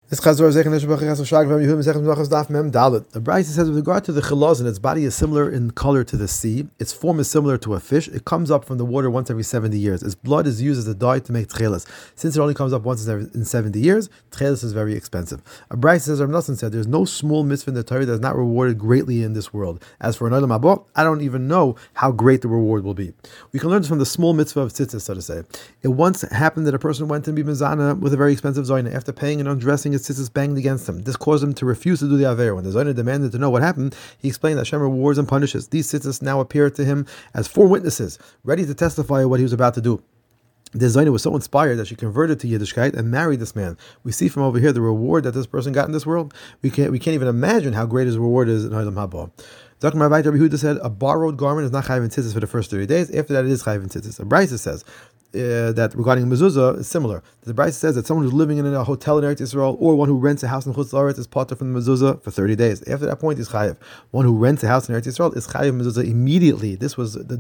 The Brisa says with regard to the chilazon, its body is similar in color to the sea. Its form is similar to a fish. It comes up from the water once every 70 years. Its blood is used as a dye to make tchelas. Since it only comes up once in 70 years, tchelas is very expensive. A Brisa says, Rav Nosson said, there's no small mitzvah in the Torah that is not rewarded greatly in this world. As for an olam haba, I don't even know how great the reward will be. We can learn this from the small mitzvah of tzitzis, so to say. It once happened that a person went to be mezana with a very expensive zayna. After paying and undressing, his tzitzis banged against him. This caused him to refuse to do the aver. When the zayna demanded to know what happened, he explained that Hashem rewards and punishes. These tzitzis now appear to him as four witnesses, ready to testify what he was about to do. The zayna was so inspired that she converted to Yiddishkeit and married this man. We see from over here the reward that this person got in this world. We can't even imagine how great his reward is in Olam Haba. Dr. Rabbi Yehuda said a borrowed garment is not chayiv in tzitzis for the first 30 days. After that, it is chayiv in tzitzis. A Brisa says that regarding mezuzah is similar. The Brisa says that someone who's living in a hotel in Eretz Yisrael or one who rents a house in Chutz La'aretz is patur from the mezuzah for 30 days. After that point, is chayiv. One who rents a house in Eretz Yisrael is chayiv mezuzah immediately. This was the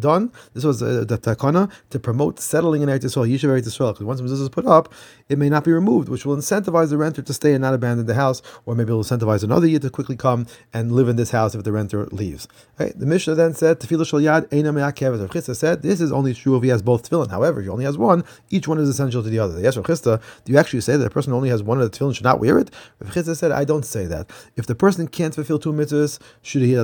takana to promote settling in Eretz Yisrael, Yishuv Eretz Yisrael. Because once mezuzah is put up, it may not be removed, which will incentivize the renter to stay and not abandon the house, or maybe it will incentivize another yid to quickly come and live in this house if the renter leaves. Okay? The Mishnah then said, Tefillah shel yad eina me'akev. Rav Chisda said, this is only true if he has both tefillin. However, if he only has one, each one is essential to the other. Yes, Rav Chisda, do you actually say that a person who only has one of the tefillin should not wear it? Rav Chisda said, I don't say that. If the person can't fulfill two mitzvahs, should he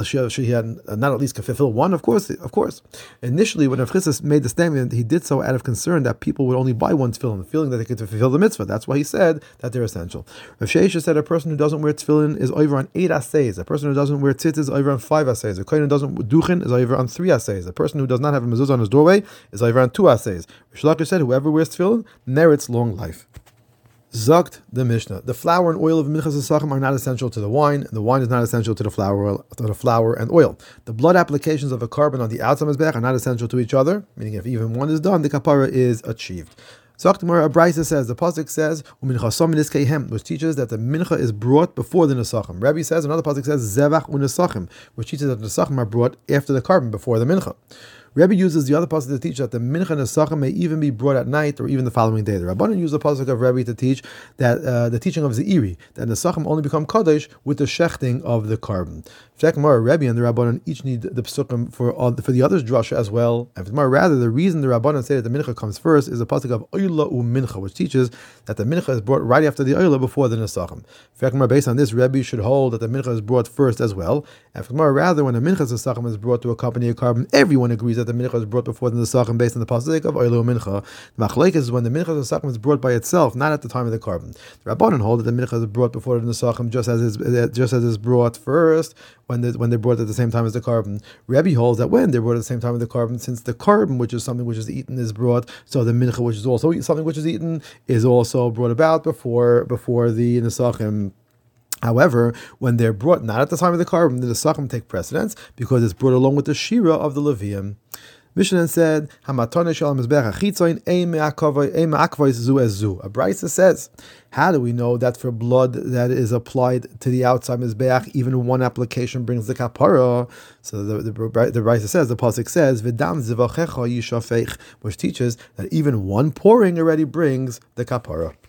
not at least fulfill one? Of course. Initially, when Rav Chisda made the statement, he did so out of concern that people would only buy one tefillin, feeling that they could fulfill the mitzvah. That's why he said that they're essential. Rav Sheisha said a person who doesn't wear tefillin is over on 8 assays. A person who doesn't wear tzitzis is over on 5 assays. A kohen who doesn't duchen is over on 3 assays. A person who does not have a mezuzah on his doorway is over on 2 assays. Rish Lakish said whoever wears tefillin merits long life. Zogt the Mishnah. The flour and oil of Minchas Esachim are not essential to the wine, and the wine is not essential to the flour and oil. The blood applications of a carbon on the outside of the Mizbeach are not essential to each other, meaning if even one is done, the kapara is achieved. Zoktmar Abraisa says, the pasuk says, which teaches that the mincha is brought before the nesachim. Rabbi says, another pasuk says, zevach unesachim, which teaches that the nesachim are brought after the carbon, before the mincha. Rebbe uses the other pasuk to teach that the mincha and nesachim may even be brought at night or even the following day. The Rabbanan use the pasuk of Rebbe to teach that the teaching of Zeiri, that nesachim only become kadosh with the shechting of the carbon. Shekmar, Rebbe and the Rabbanan each need the psukim for the others drasha as well. And rather, the reason the Rabbanan say that the mincha comes first is the pasuk of Oyla mincha, which teaches that the mincha is brought right after the Oyla before the nesachim. Shekmar, based on this, Rebbe should hold that the mincha is brought first as well. And rather, when the mincha's nesachim is brought to accompany a carbon, everyone agrees that the mincha is brought before the nesachim based on the pasuk of Oyla mincha. The machlekes is when the mincha's nesachim is brought by itself, not at the time of the carbon. The Rabbanan hold that the mincha is brought before the nesachim just as is brought first when they're brought at the same time as the carbon. Rebbe holds that when they're brought at the same time as the carbon, since the carbon, which is something which is eaten, is brought, so the mincha, which is also something which is eaten, is also brought about before the nesachim. However, when they're brought not at the time of the carbon, the nesachim take precedence because it's brought along with the shira of the levium. Mishnah said, "Hamatone shalom mizbeach achitzoin ein me'akvos zu ez zu." A Brisa says, how do we know that for blood that is applied to the outside mizbeach, even one application brings the kapara? So the Brisa says, the pasuk says, "V'dam zivachecha yishafech," which teaches that even one pouring already brings the kapara.